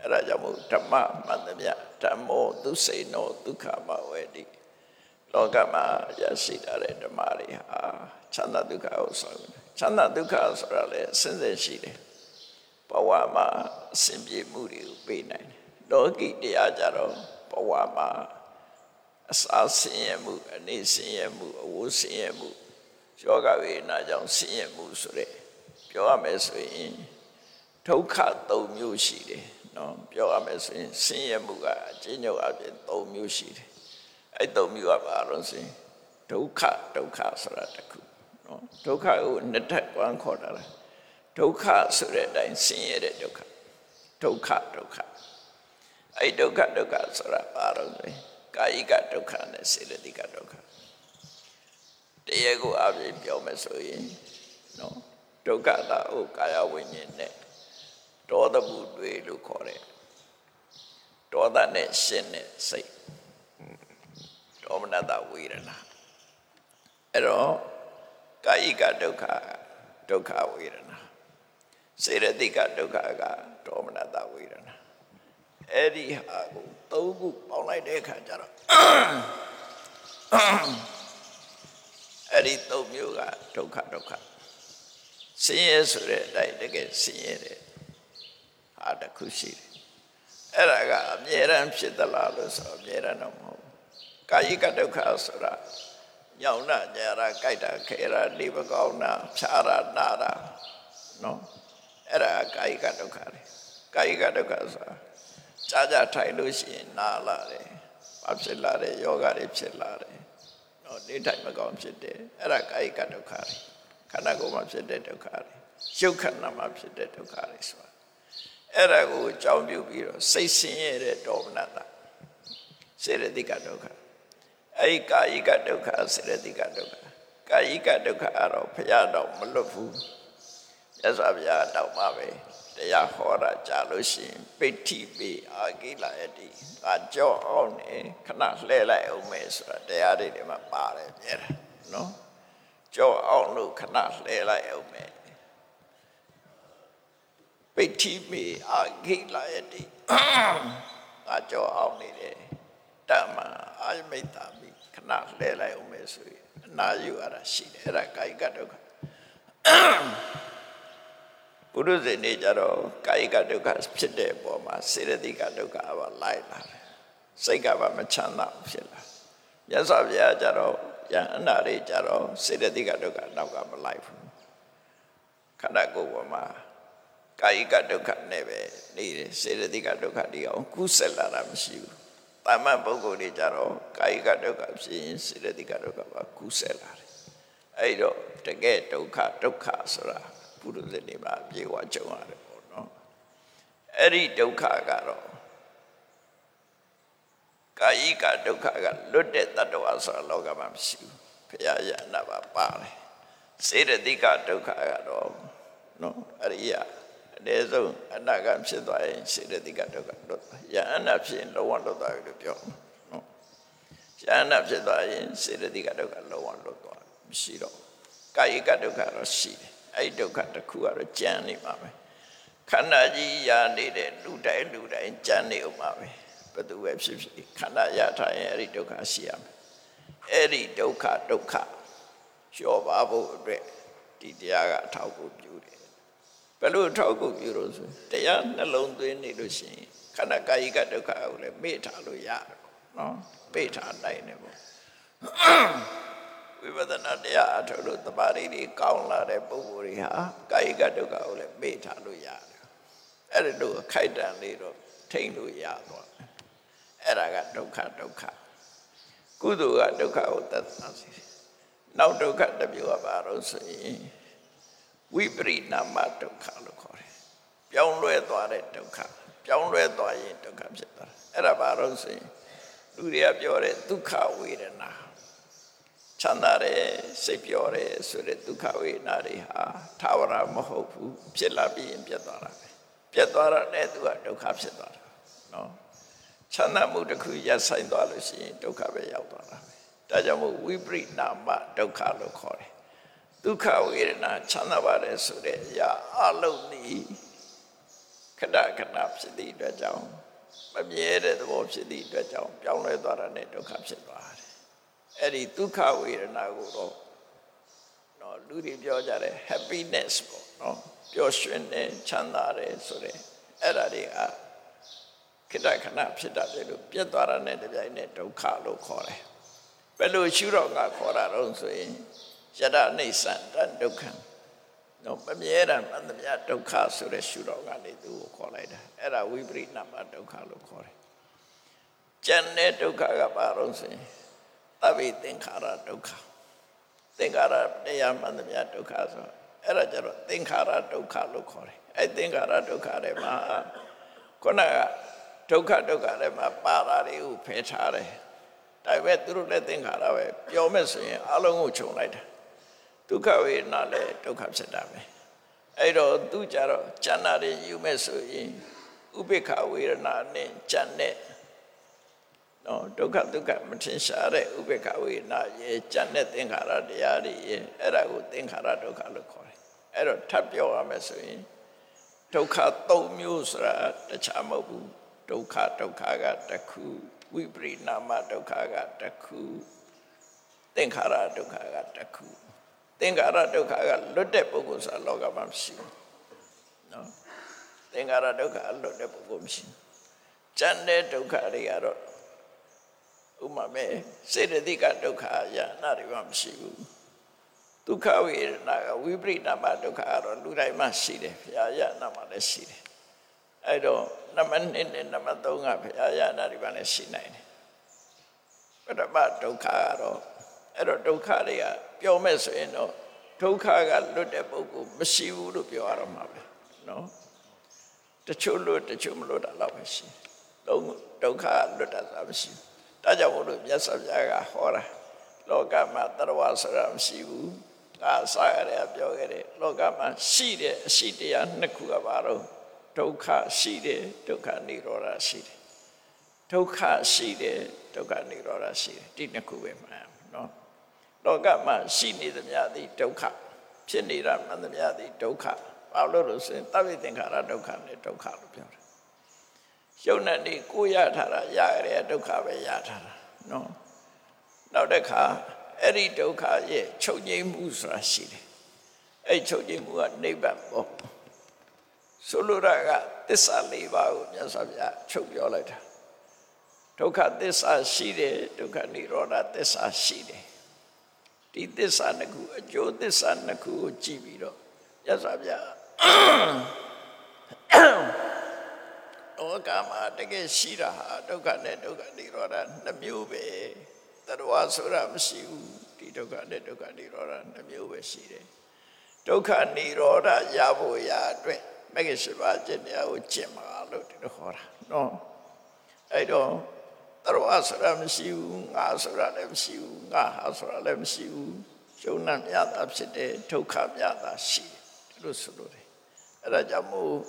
အဲ့ဒါကြောင့်မို့ဓမ္မမှန်သမျှဓမ္မောသူစိနောဒုက္ခမဝေတိလောကမှာရရှိတဲ့ဓမ္မတွေဟာချမ်းသာဒုက္ခကိုဆိုတယ်ချမ်းသာဒုက္ခဆိုတာလည်းအစဉ်စဉ်ရှိတယ်ဘဝမှာအစဉ်ပြေမှုတွေကိုပေးနိုင်တယ်လောကီတရားကြတော့ဘဝမှာအစာဆင်းရဲမှုအနေဆင်းရဲမှုအဝတ်ဆင်းရဲမှုယောဂဝေဒနာကြောင့်ဆင်းရဲမှုဆိုတဲ့ပြောရမယ်ဆိုရင်ဒုက္ခသုံးမျိုးရှိတယ်နော်ပြောရမယ်ဆိုရင်ဆင်းရဲမှုကအကျဉ်းချုပ်အပြင်သုံးမျိုးရှိတယ်အဲ့သုံးမျိုးကဘာလို့ဆိုရင်ဒုက္ခဒုက္ခဆိုတာတစ်ခုနော်ဒုက္ခကိုနှစ်ထပ်ကွမ်းခေါ်တာလားဒုက္ခဆိုတဲ့အတိုင်းဆင်းရဲတဲ့ဒုက္ခဒုက္ခဒုက္ခအဲ့ဒုက္ခဒုက္ခဆိုတာဘာလို့လဲကာယကဒုက္ခနဲ့စေတသိကဒုက္ခတရားကိုအပြည့်ပြောမယ်ဆိုရင်နော်ဒုက္ခတာကိုကာယဝိညာဉ်နဲ့ဒေါသမှုတွေလို့ခေါ်တယ်ဒေါသနဲ့ရှင်တဲ့စိတ်ဒေါမနတဝေဒနာအဲ့တော့ကာယကဒုက္ခဒုက္ခဝေဒနာစေတသိကဒုက္ခကဒေါမနတဝေဒနာအဲ့ဒီဟာကိုသုံးခုပေါင်းလိုက်တဲ့အခါကျတော့အဲ့ဒီသုံးမျိုးကဒုက္ခဒုက္ခဆင်းရဲဆိုတဲ့အတိုင်းတကယ်ဆင်းရဲတဲ့ဟာတစ်ခုရှိတယ်အဲ့ဒါကအမြဲတမ်းဖြစ်သလားလို့ဆိုအမြဲတမ်းတော့မဟုတ်ဘူးကာယကဒုက္ခဆိုတာညောင်နာညာရာကြိုက်တာခဲရာနေမကောင်းတာဖြားတာနာတာနော်အဲ့ဒါကာယကဒုက္ခလေကာယကဒုက္ခဆိုတာကြာကြာထိုင်လို့ရှိရင်နာလာတယ်ဘာဖြစ်လာတယ်ယောဂတွေဖြစ်လာတယ်နော်နေထိုင်မကောင်းဖြစ်တယ်အဲ့ဒါကာယကဒုက္ခလေခန္ဓာကိုယ်မှာဖြစ်တဲ့ဒုက္ခတွေရုပ်ခန္ဓာမှာဖြစ်တဲ့ဒုက္ခတွေဆိုတာအဲ့ဒါကိုအကြောင်းပြုပြီးတော့စိတ်ဆင်းရဲတဲ့ဒေါမနတစေတသိကဒုက္ခအဲ့ဒီကာယကဒုက္ခစေတသိကဒုက္ခကာယကဒုက္ခအတော့ဘုရားတော်မလွတ်ဘူးမြတ်စွာဘုရားတောက်မှာပဲတရားဟောတာကြားလို့ရှိရင်ပိဋ္ဌိပေအာကိလယတိငါကြောအောင်နေခဏလှဲလိုက်အောင်မယ်ဆိုတာတရားတွေထဲမှာပါတယ်ပြဲတယ်နော်ကြောအောင်လို့ခဏလှဲလိုက်အောင်မယ်ပိဋ္ဌိပေအာကိလယတိငါကြောအောင်နေတယ်တမ္အာယမိတ်တာမိခဏလှဲလိုက်အောင်မယ်ဆိုရင်အနာယူရတာရှိတယ်အဲ့ဒါကာယကဒုက္ခပုရုဇဉ်တွေကြတော့ကာယကဒုက္ခဖြစ်တဲ့အပေါ်မှာစေတသိကဒုက္ခပါလိုက်လာတယ်စိတ်ကပါမချမ်းသာဖြစ်လာမြတ်စွာဘုရားကြတော့ယန္နာတွေကြတော့စေတသိကဒုက္ခနောက်ကမလိုက်ဘူးခန္ဓာကိုယ်ပေါ်မှာကာယကဒုက္ခနဲ့ပဲနေတယ်စေတသိကဒုက္ခတွေအောင်ကုဆက်လာတာမရှိဘူးတာမန်ပုဂ္ဂိုလ်တွေကြတော့ကာယကဒုက္ခဖြစ်ရင်စေတသိကဒုက္ခပါကုဆက်လာတယ်အဲ့တော့တကယ်ဒုက္ခဒုက္ခဆိုတာပုရုဇဉ်တွေမှာပြေဝကြုံရတယ်ပေါ့နော်အဲ့ဒီဒုက္ခကတော့ကာယကဒုက္ခကလွတ်တဲ့တ attva ဆိုတာလောကမှာမရှိဘူးဘုရားယန္နာပါပါတယ်စေတသိကဒုက္ခကတော့နော်အရိယအနည်းဆုံးအနာဂတ်ဖြစ်သွားရင်စေတသိကဒုက္ခလွတ်ယန္နာဖြစ်ရင်လုံးဝလွတ်သွားပြီလို့ပြောနော်ယန္နာဖြစ်သွားရင်စေတသိကဒုက္ခလုံးဝလွတ်သွားမရှိတော့ကာယကဒုက္ခတော့ရှိတယ်အဲ့ဒုက္ခတစ်ခုကတော့ကြံနေမှာပဲခန္ဓာကြီးရနေတဲ့လူတိုင်းလူတိုင်းကြံနေအောင်ပါပဲဘယ်သူပဲဖြစ်ဖြစ်ခန္ဓာရထားရင်အဲ့ဒီဒုက္ခရှိရမယ်အဲ့ဒီဒုက္ခဒုက္ခလျှော့ပါဖို့အတွက်ဒီတရားကအထောက်အကူပြုတယ်ဘယ်လိုအထောက်အကူပြုလို့ဆိုတရားနှလုံးသွင်းနေလို့ရှိရင်ခန္ဓာကာယကဒုက္ခကိုလည်းမေ့ထားလို့ရတယ်နော်မေ့ထားနိုင်တယ်ပေါ့ဝိပဿနာတရားအထုတ်လို့တမာရီတွေကောင်းလာတဲ့ပုဂ္ဂိုလ်တွေဟာကာယကဒုက္ခကိုလည်းမေ့ထားလို့ရတယ်အဲ့ဒါလို့အခိုက်အတန့်လေးတော့ထိမ့်လို့ရသွားတယ်အဲ့ဒါကဒုက္ခဒုက္ခကုသိုလ်ကဒုက္ခကိုသက်သာစေတယ်နောက်ဒုက္ခတစ်မျိုးကဘာလို့ဆိုရင်ဝိပရိနာမဒုက္ခလို့ခေါ်တယ်ပြောင်းလဲသွားတဲ့ဒုက္ခပြောင်းလဲသွားရင်ဒုက္ခဖြစ်သွားတယ်အဲ့ဒါဘာလို့ဆိုရင်လူတွေကပြောတဲ့ဒုက္ခဝေဒနာချမ်းသာတယ်စိတ်ပျော်တယ်ဆိုတဲ့ဒုက္ခဝေဒနာတွေဟာထာဝရမဟုတ်ဘူးဖြစ်လာပြီးရင်ပြတ်သွားတာပဲပြတ်သွားတာနဲ့သူကဒုက္ခဖြစ်သွားတာနော်ချမ်းသာမှုတစ်ခုရပ်ဆိုင်သွားလို့ရှိရင်ဒုက္ခပဲရောက်သွားတာပဲဒါကြောင့်မို့ဝိပရိနာမဒုက္ခလို့ခေါ်တယ်ဒုက္ခဝေဒနာချမ်းသာပါတယ်ဆိုတဲ့အရာအလုံးကြီးခဒခဏဖြစ်သည့်အတွက်ကြောင့်မမြဲတဲ့သဘောဖြစ်သည့်အတွက်ကြောင့်ပြောင်းလဲသွားတာနဲ့ဒုက္ခဖြစ်သွားတယ်အဲ့ဒီဒုက္ခဝေဒနာကိုတော့နော်လူတွေပြောကြတယ် happiness ပေါ့နော်ပျော်ရွှင်တယ်ချမ်းသာတယ်ဆိုတဲ့အဲ့ဒါတွေကခိတ္တခဏဖြစ်တတ်တယ်လို့ပြတ်သွားတာနဲ့တပြိုင်နက်ဒုက္ခလို့ခေါ်တယ်ဘယ်လိုရှုတော့ငါခေါ်တာတော့ဆိုရင်ယတအိဋ္ဌံတဒုက္ခံနော်မမြဲတာမှန်သမျှဒုက္ခဆိုတဲ့ရှုတော့ကနေသူ့ကိုခေါ်လိုက်တာအဲ့ဒါဝိပရိနာမဒုက္ခလို့ခေါ်တယ်ကျန်တဲ့ဒုက္ခကဘာလို့ဆိုရင်သဗ္ဗေသင်္ခါရဒုက္ခသင်္ခါရတရားမှန်သမျှဒုက္ခဆိုအဲ့ဒါကြတော့သင်္ခါရဒုက္ခလို့ခေါ်တယ်အဲ့သင်္ခါရဒုက္ခတွေမှာခုနကဒုက္ခဒုက္ခတွေမှာပါတာတွေကိုဖယ်ထားတယ်ဒါပေမဲ့သူတို့လည်းသင်္ခါရပဲပြောမယ်ဆိုရင်အလုံးကိုခြုံလိုက်တာဒုက္ခဝေဒနာလည်းဒုက္ခဖြစ်တာပဲအဲ့တော့သူကြတော့ဉာဏ်နာတွေယူမဲ့ဆိုရင်ဥပိ္ပခဝေဒနာနဲ့ဉာဏ်နဲ့နော်ဒုက္ခဒုက္ခမထင်ရှားတဲ့ဥပိ္ပခဝေဒနာရဲ့ဉာဏ်နဲ့သင်္ခါရတရားတွေရဲ့အဲ့ဒါကိုသင်္ခါရဒုက္ခလို့ခေါ်တယ်အဲ့တော့ထပ်ပြောရမယ်ဆိုရင်ဒုက္ခသုံးမျိုးဆိုတာတခြားမဟုတ်ဘူးဒုက္ခဒုက္ခကတစ်ခုဝိပရိနာမဒုက္ခကတစ်ခုသင်္ခါရဒုက္ခကတစ်ခုသင်္ခါရဒုက္ခကလွတ်တဲ့ပုဂ္ဂိုလ်ဆိုတာလောကမှာမရှိဘူးနော်သင်္ခါရဒုက္ခလွတ်တဲ့ပုဂ္ဂိုလ်မရှိဘူးကျန်တဲ့ဒုက္ခတွေကတော့ဥပမာစေတသိကဒုက္ခအရာနာတွေမှမရှိဘူးဒုက္ခဝေဒနာကဝိပရိနာမဒုက္ခကတော့လူတိုင်းမှာရှိတယ်ဘုရားရနာမှာလည်းရှိတယ်အဲ့တော့နံပါတ်နှစ်နဲ့နံပါတ်သုံးကဘုရားရနာတွေမှလည်းရှိနိုင်တယ်ပထမဒုက္ခကတော့အဲ့တော့ဒုက္ခတွေကပြောမဲ့ဆိုရင်တော့ဒုက္ခကလွတ်တဲ့ပုဂ္ဂိုလ်မရှိဘူးလို့ပြောရတော့မှာပဲနော်တချို့လွတ်တချို့မလွတ်တာတော့ပဲရှိလုံးဒုက္ခလွတ်တာဆိုတာမရှိဘူးဒါကြောင့်မို့လို့မြတ်စွာဘုရားကဟောတာလောကမှာတရဝဆိုတာမရှိဘူးငါစားရတဲ့ပြောခဲ့တယ်လောကမှာရှိတဲ့အရှိတရားနှစ်ခုကဘာလို့ဒုက္ခရှိတယ်ဒုက္ခនិရောဓရှိတယ်ဒုက္ခရှိတယ်ဒုက္ခនិရောဓရှိတယ်ဒီနှစ်ခုပဲမှန်နော်လောကမှာရှိနေသမျှသည်ဒုက္ခဖြစ်နေတာမှန်သမျှသည်ဒုက္ခဘာလို့လို့ဆိုရင်သဗ္ဗေသင်္ခါရဒုက္ခနဲ့ဒုက္ခလို့ပြောတာရုပ်နဲ့ဒီကိုရထားတာရရတဲ့ဒုက္ခပဲရထားတာနော်နောက်တစ်ခါအဲ့ဒီဒုက္ခရဲ့ချုပ်ငြိမ်းမှုဆိုတာရှိတယ်အဲ့ချုပ်ငြိမ်းမှုကနိဗ္ဗာန်ပေါ့ဆိုလိုတာကသစ္စာလေးပါးကိုမြတ်စွာဘုရားချုပ်ပြောလိုက်တာဒုက္ခသစ္စာရှိတယ်ဒုက္ခនិရောဓသစ္စာရှိတယ်ဒီသစ္စာနှစ်ခုအကျိုးသစ္စာနှစ်ခုကိုကြည့်ပြီးတော့မြတ်စွာဘုရားလောကမှာတကယ်ရှိတာဟာဒုက္ခနဲ့ဒုက္ခនិရောဓနှစ်မျိုးပဲတရဝဆိုတာမရှိဘူးဒီဒုက္ခနဲ့ဒုက္ခនិရောဓနှစ်မျိုးပဲရှိတယ်ဒုက္ခនិရောဓရဖို့ရအတွက်မဂ္ဂင်၈ပါးကျင့်တရားကိုကျင့်ပါလို့ဒီလိုခေါ်တာနော်အဲ့တော့တရဝဆိုတာမရှိဘူးငါဆိုတာလည်းမရှိဘူးငါဟာဆိုတာလည်းမရှိဘူးယုံနာမြတာဖြစ်တယ်ဒုက္ခမြတာရှိတယ်ဒီလိုဆိုလို့တယ်အဲ့ဒါကြောင့်မို့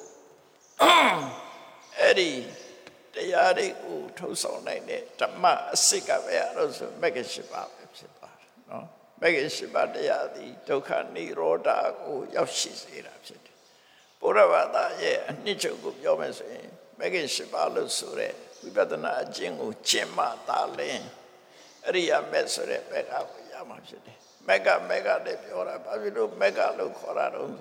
အဲ့ဒီတရားတွေကိုထုတ်ဆောင်နိုင်တဲ့ဓမ္မအစစ်ကပဲအဲ့လိုဆိုမဂ္ဂင်၈ပါးပဲဖြစ်သွားတယ်နော်မဂ္ဂင်၈ပါးတရားသည်ဒုက္ခនិရောဓကိုရောက်ရှိစေတာဖြစ်တယ်ဘုရားဘာသာရဲ့အနှစ်ချုပ်ကိုပြောမယ်ဆိုရင်မဂ္ဂင်၈ပါးလို့ဆိုတဲ့ဝိပဿနာအကျင့်ကိုကျင့်မှသာလင်အရိယာမက်ဆိုတဲ့ဘက်ကကိုရမှာဖြစ်တယ်မက်ကမက်ကလည်းပြောတာဘာဖြစ်လို့မက်ကလို့ခေါ်တာတော့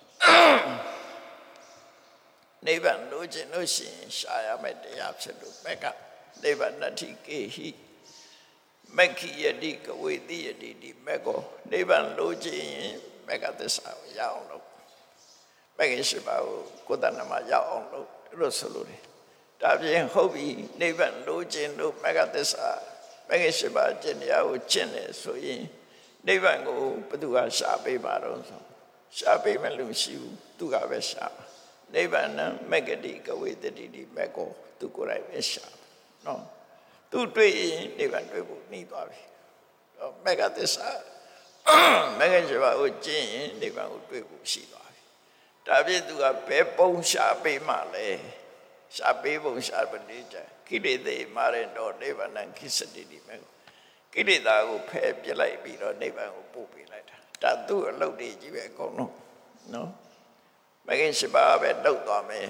နိဗ္ဗာန်လို့ခြင်းလို့ရှိရင်ရှားရမယ့်တရားဖြစ်လို့မက်ကနိဗ္ဗာန်တ္ထိကေဟိမက္ခိယတိကဝေတိယတိဒီမက်ကိုနိဗ္ဗာန်လို့ခြင်းမက်ကသစ္စာကိုရအောင်လို့မဂ္ဂင်၈ပါးကိုကိုယ်တဏ္ဍမှာရအောင်လို့လို့ဆိုလို့တယ်ဒါပြင်ဟုတ်ပြီနိဗ္ဗာန်လို့ခြင်းလို့မက္ခသစ္စာမဂ္ဂင်၈ပါးကျင့်တရားကိုကျင့်တယ်ဆိုရင်နိဗ္ဗာန်ကိုဘယ်သူကရှာပေးပါတော့ဆိုရှာပေးမယ်လို့မရှိဘူးသူကပဲရှာနိဗ္ဗာန်မဂ္ဂတိကဝေတတိဒီမက်ကိုသူကိုယ်တိုင်ပဲရှာနော်သူတွေ့ရင်နိဗ္ဗာန်တွေ့ဖို့နှီးသွားပြီမက္ခသစ္စာမဂ္ဂင်၈ပါးကိုကျင့်ရင်နိဗ္ဗာန်ကိုတွေ့ဖို့ရှိသွားပြီဒါပြင်သူကဘယ်ပုံရှာပေးမှလဲရှာပေးပုံရှာပတိကြကိလေသာမာရင်တော့နိဗ္ဗာန်ခိစတိဒီမဲ့ကိလေသာကိုဖယ်ပြလိုက်ပြီးတော့နိဗ္ဗာန်ကိုပို့ပေးလိုက်တာဒါသူ့အလုပ်တွေကြီးပဲအကုန်လုံးနော်မဂ္ဂင်၈ပါးပဲလောက်သွားမယ်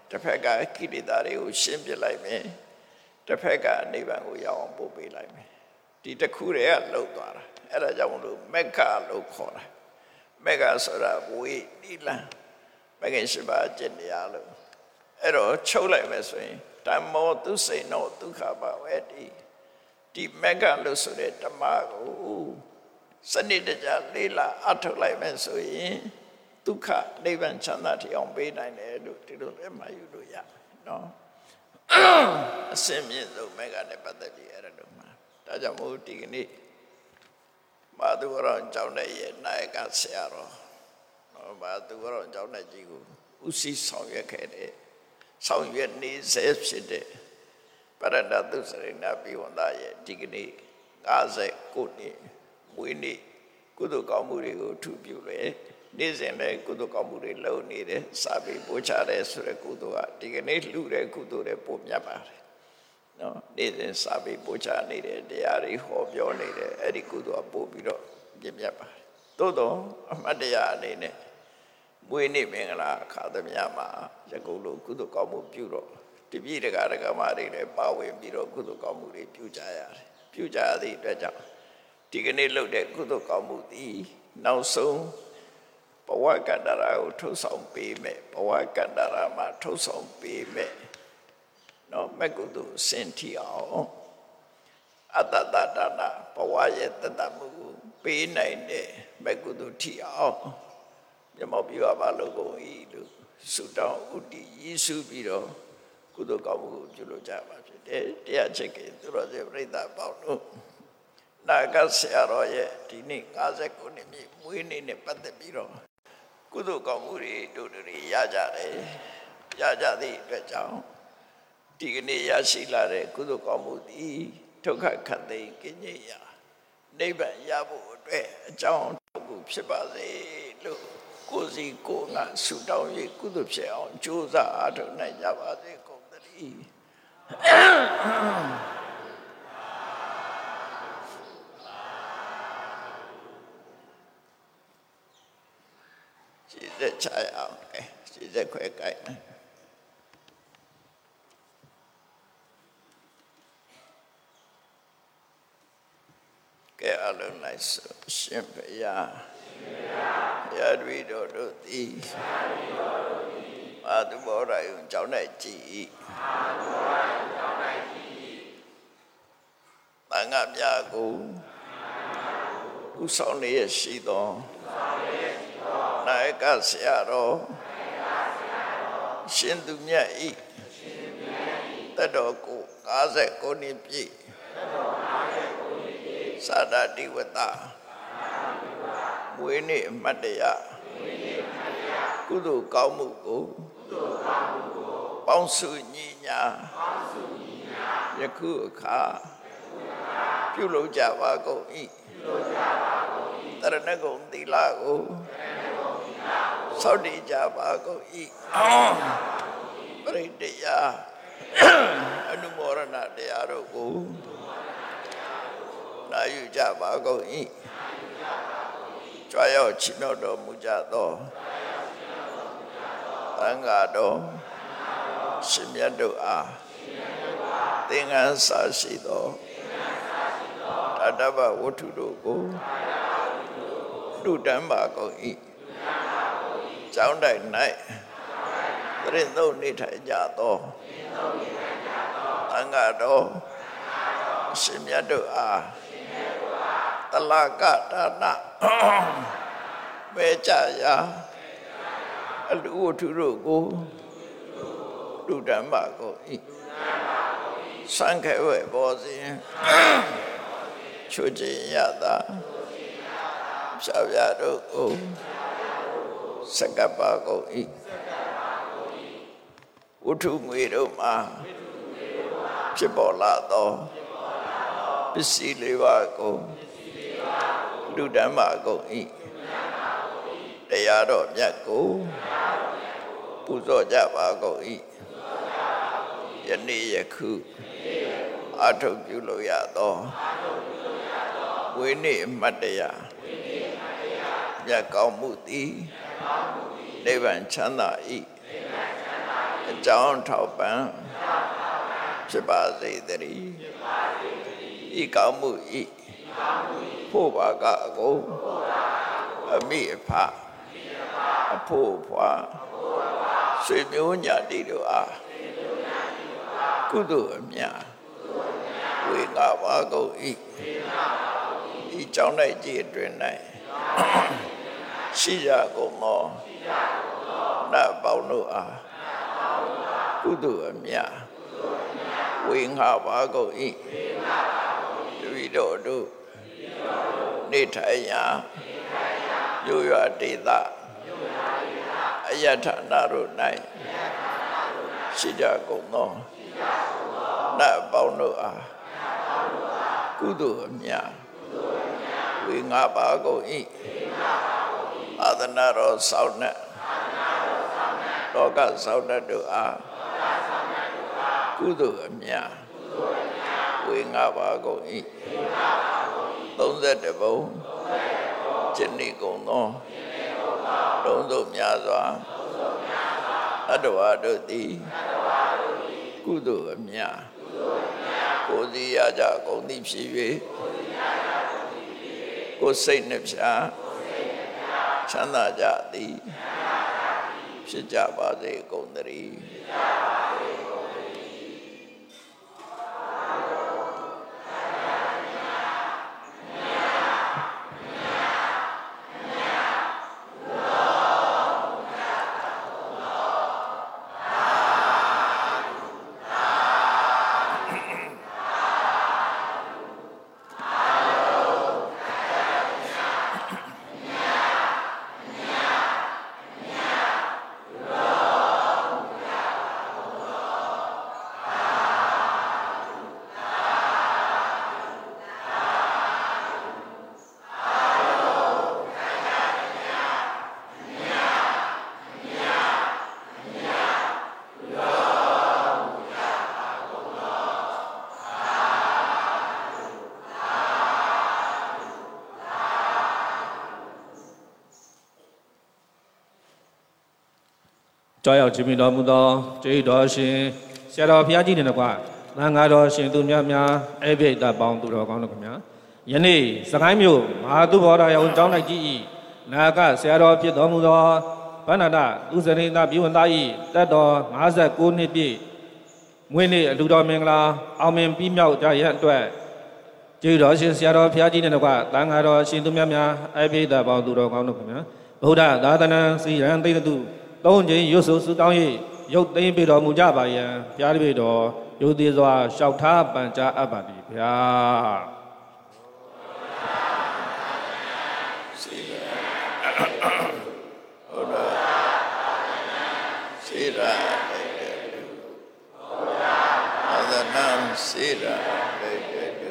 တစ်ဖက်ကကိလေသာတွေကိုရှင်းပြလိုက်မယ်တစ်ဖက်ကနိဗ္ဗာန်ကိုရောက်အောင်ပို့ပေးလိုက်မယ်ဒီတစ်ခုတည်းကလှုပ်သွားတာအဲ့ဒါကြောင့်မလို့မက္ခလို့ခေါ်တာမက္ခဆိုတာဝေနိလန်မဂ္ဂင်၈ပါးကျင့်တရားလို့အဲ့တော့ချုပ်လိုက်မယ်ဆိုရင်ဓမ္မောသူစိန်နောဒုက္ခပါဝေတိဒီမက္ခလို့ဆိုတဲ့ဓမ္မကိုစနစ်တကျလေးလာအထုတ်လိုက်မယ်ဆိုရင်ဒုက္ခနိဗ္ဗာန်ချမ်းသာတရားပေးနိုင်တယ်လို့ဒီလိုလည်းမှယူလို့ရနော်အစင်းမြင့်ဆုံးမက္ခနဲ့ပတ်သက်ပြီးအဲ့ဒါတော့မှာဒါကြောင့်မို့ဒီကနေ့မာသူဝရောကျောင်းတဲ့ရဲ့နိုင်ကဆရာတော်နော်မာသူဝရောကျောင်းတဲ့ကြီးကိုဦးစီးဆောင်ရွက်ခဲ့တဲ့ဆောင်ရွက်နေစေဖြစ်တဲ့ပရဒတ်သုစရိနာဘိဝန္ဒရဲ့ဒီကနေ့၅၉နှစ်မွေးနေ့ကုသိုလ်ကောင်းမှုတွေကိုထူပြုလေနေ့စဉ်လည်းကုသိုလ်ကောင်းမှုတွေလုပ်နေတယ်စာပေပို့ချတယ်ဆိုတဲ့ကုသိုလ်ကဒီကနေ့လှူတဲ့ကုသိုလ်တွေပို့မြတ်ပါတယ်နော်နေ့စဉ်စာပေပို့ချနေတယ်တရားတွေဟောပြောနေတယ်အဲ့ဒီကုသိုလ်ကပို့ပြီးတော့ပြည့်မြတ်ပါတယ်သို့တော့အမှတ်တရအနေနဲ့မွေးနေ့မင်္ဂလာအခါသမယမှာရကုလို့ကုသိုလ်ကောင်းမှုပြုတော့တပည့်တကာတကမာတွေလည်းပါဝင်ပြီးတော့ကုသိုလ်ကောင်းမှုတွေပြုကြရတယ်ပြုကြရသည့်အတွက်ကြောင့်ဒီကနေ့လုပ်တဲ့ကုသိုလ်ကောင်းမှုသည်နောက်ဆုံးဘဝကန္တရာကိုထုတ်ဆောင်ပေးမယ်ဘဝကန္တရာမှာထုတ်ဆောင်ပေးမယ်နော်မကုသိုလ်စင်ထီအောင်အတ္တတတနာဘဝရဲ့တတမှုကိုပေးနိုင်တဲ့မကုသိုလ်ထီအောင်မြတ်မောပြရပါလို့ကိုဤလို့ဆုတောင်းဥတည်ရည်စုပြီးတော့ကုသိုလ်ကောင်းမှုကိုပြုလုပ်ကြပါဖြစ်တယ်တရားချက်ကသူတော်စင်ပြိဿပေါင်းတို့နာဂဆရာတော်ရဲ့ဒီနေ့၅၉နှစ်မြေမွေးနေ့နဲ့ပတ်သက်ပြီးတော့ကုသိုလ်ကောင်းမှုတွေတို့တွေရကြတယ်ရကြသည့်အတွက်ကြောင့်ဒီကနေ့ရရှိလာတဲ့ကုသိုလ်ကောင်းမှုသည်ဒုက္ခခတ်သိမ်းကင်းငြိမ်းရာနိဗ္ဗာန်ရဖို့အတွက်အကြောင်းတစ်ခုဖြစ်ပါစေလို့ကိုယ်စီကိုယ်ငါဆုတောင်း၍ကုသိုလ်ဖြစ်အောင်ကြိုးစားအားထုတ်နိုင်ကြပါစေကုန်သတည်းရှိတဲ့ချရအောင်ရှိတဲ့ခွဲကြိုက်ကဲအလုံးလိုက်ရှင်ဘုရားရရွေတော်တို့သည်မာသူဘောရယုံကြောင်း၌ကြည်တန်ခါမြတ်ကိုဥဆောင်လျက်ရှိသောနာယကဆရာတော်ရှင်သူမြတ်ဤတတော်ကို၅၉နှစ်ပြည့်သာဒတိဝတ္တမွေးနေ့အမှတ်တရကုသိုလ်ကောင်းမှုကိုပေါင်းစုညီညာယခုအခါပြုလုပ်ကြပါကုန်၏တရဏဂုံသီလကိုစောင့်တည်ကြပါကုန်၏ပရိတ္တယာအနုမောရဏတရားတို့ကိုနာယူကြပါကုန်၏ကြွားရောက်ချီးမြှောက်တော်မူကြသောသံဃာတော်ရှင်မြတ်တို့အားသင်္ကန်းစာရှိသောတတ္တဗဝတ္ထုတို့ကိုလူတန်းပါကုန်၏ကျောင်းတိုင်၌သရင်သုံးနေထိုင်ကြသောသံဃာတော်ရှင်မြတ်တို့အားတလကဒါနပဲကြရာအလူဝတ္ထုတို့ကိုလူတန်းပါကုန်၏စံခဲဝဲပေါ်စဉ်ချွခြင်းရတာဖြာပြတို့ကိုစကပ်ပါကုန်၏ဝတ္ထုငွေတို့မှာဖြစ်ပေါ်လာသောပစ္စည်းလေးပါးကိုလူတန်းပါကုန်၏တရားတော်မြတ်ကိုပူဇော်ကြပါကုန်၏ယနေ့ယခုအထုပ်ပြုလို့ရသောဝိနည်းအမှတ်တရမြတ်ကောင်းမှုသည်နိဗ္ဗာန်ချမ်းသာ၏ အကြောင်းထောက်ပံ့ဖြစ်ပါစေတည်းဤကောင်းမှုဤဖို့ပါကအကုန်အမိအဖအဖို့ဖွာဆွေမျိုးညာတိတို့အားကုသိုလ်အမြတ်ဝေငါပါကုန်ဤဤကြောင်း၌ကြည်အတွင်၌ရှိရကုန်သောနတ်ပေါင်းတို့အားကုသိုလ်အမြတ်ဝေငါပါကုန်ဤတပည့်တော်တို့နေထိုင်ရာရိုးရွာဒေသအယထနာတို့၌ရှိကြကုန်သောနတ်ပေါင်းတို့အားကုသိုလ်အမြတ်ဝေငါပါကုန်၏သာသနာတော်ဆောင်နှင့်လောကဆောင်နှင့်တို့အားကုသိုလ်အမြတ်ဝေငါပါကုန်၏သုံးဆယ်တစ်ပုံကျင့်နေကုန်သောလုံးစုံများစွာအတ္တဝါတို့သည်ကုသိုလ်အမြတ်ကိုယ်စီရကြကုန်သည်ဖြစ်၍ကိုယ်စိတ်နှပြချမ်းသာကြသည်ဖြစ်ကြပါစေကုန်သတည်းကြောက်ရောက်ခြင်းတော်မူသောကျေးဇူးတော်ရှင်ဆရာတော်ဘုရားကြီးနဲ့တကွသံဃာတော်ရှင်သူများများအဘိဓါပေါင်းသူတော်ကောင်းတို့ခင်ဗျာယနေ့စကိုင်းမြို့မဟာသုဘောဓရာဝန်ကျောင်းတိုက်ကြီး၏နာကဆရာတော်ဖြစ်တော်မူသောဗန္ဒနာသူစရိနာပြည်ဝန်သား၏တက်တော်၅၉နှစ်ပြည့်မွေးနေ့အလူတော်မင်္ဂလာအောင်မြင်ပြီးမြောက်ကြရန်အတွက်ကျေးဇူးတော်ရှင်ဆရာတော်ဘုရားကြီးနဲ့တကွသံဃာတော်ရှင်သူများများအဘိဓါပေါင်းသူတော်ကောင်းတို့ခင်ဗျာဗုဒ္ဓသာသနာစီရန်သိတ္တုသုံးခြင်းရွတ်ဆိုဆုတောင်း၍ရုပ်သိမ်းပေးတော်မူကြပါယံဘုရားတပည့်တော်ယုတ်သေးစွာလျှောက်ထားပန်ကြားအပ်ပါသည်ဗျာစေရဟုတ်လားစေရသာသနာစေရ